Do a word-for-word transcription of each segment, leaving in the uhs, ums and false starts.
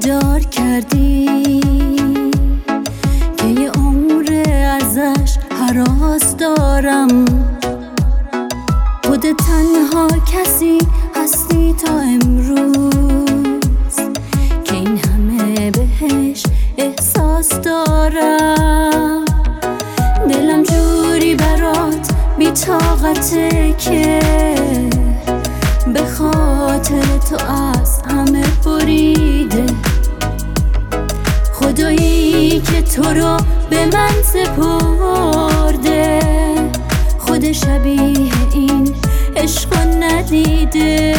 بیدار کردی که یه عمر ازش هراس دارم. خود تنها کسی هستی تا امروز که این همه بهش احساس دارم. دلم جوری برات بی‌طاقته که به خاطر تو از همه بریده. خدایی که تو رو به من سپرده خود شبیه این عشق ندیده.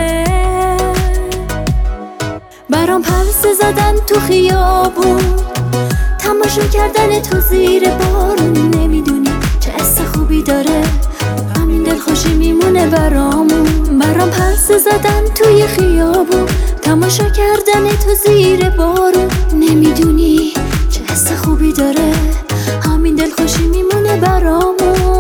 برام پرسه زدن تو خیابون، تماشا کردن تو زیر بارون. نمیدونی چه حس خوبی داره، همین دلخوشی میمونه برامون. برام پرسه زدن توی خیابون، تماشا کردن تو زیر بارون. نمیدونی چه حس خوبی داره، همین دلخوشی میمونه برامون.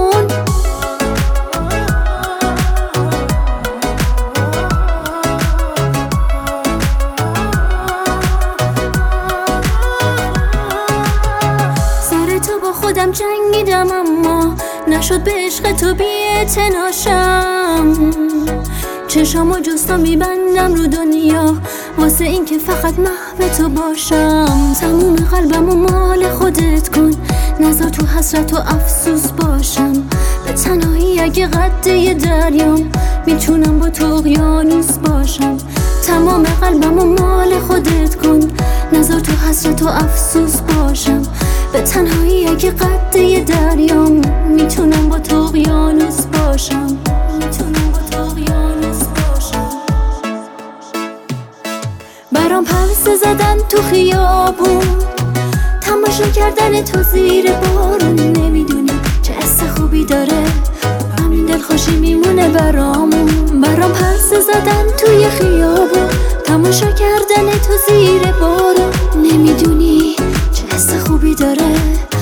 خودم جنگیدم اما نشد به عشق تو بی‌اعتناشم. چشامو جستا میبندم رو دنیا واسه این که فقط محو تو باشم. تموم قلبمو مال خودت کن، نذار تو حسرت و افسوس باشم. به تنهایی اگه قده دریام میتونم با تو اقیانوس باشم. تمام قلبمو مال خودت کن، نذار تو حسرت و افسوس باشم. به تنهایی اگه قده دریام میتونم با تو اقیانوس باشم. میتونم با تو اقیانوس باشم. برام پرسه زدن تو خیابون، تماشا کردن تو زیر بارون. نمیدونی چه حس خوبی داره، همین دلخوشی میمونه برامون. برام پرسه زدن توی خیابون، تماشا کردن تو زیر بارون. نمیدونی چه حس خوبی داره،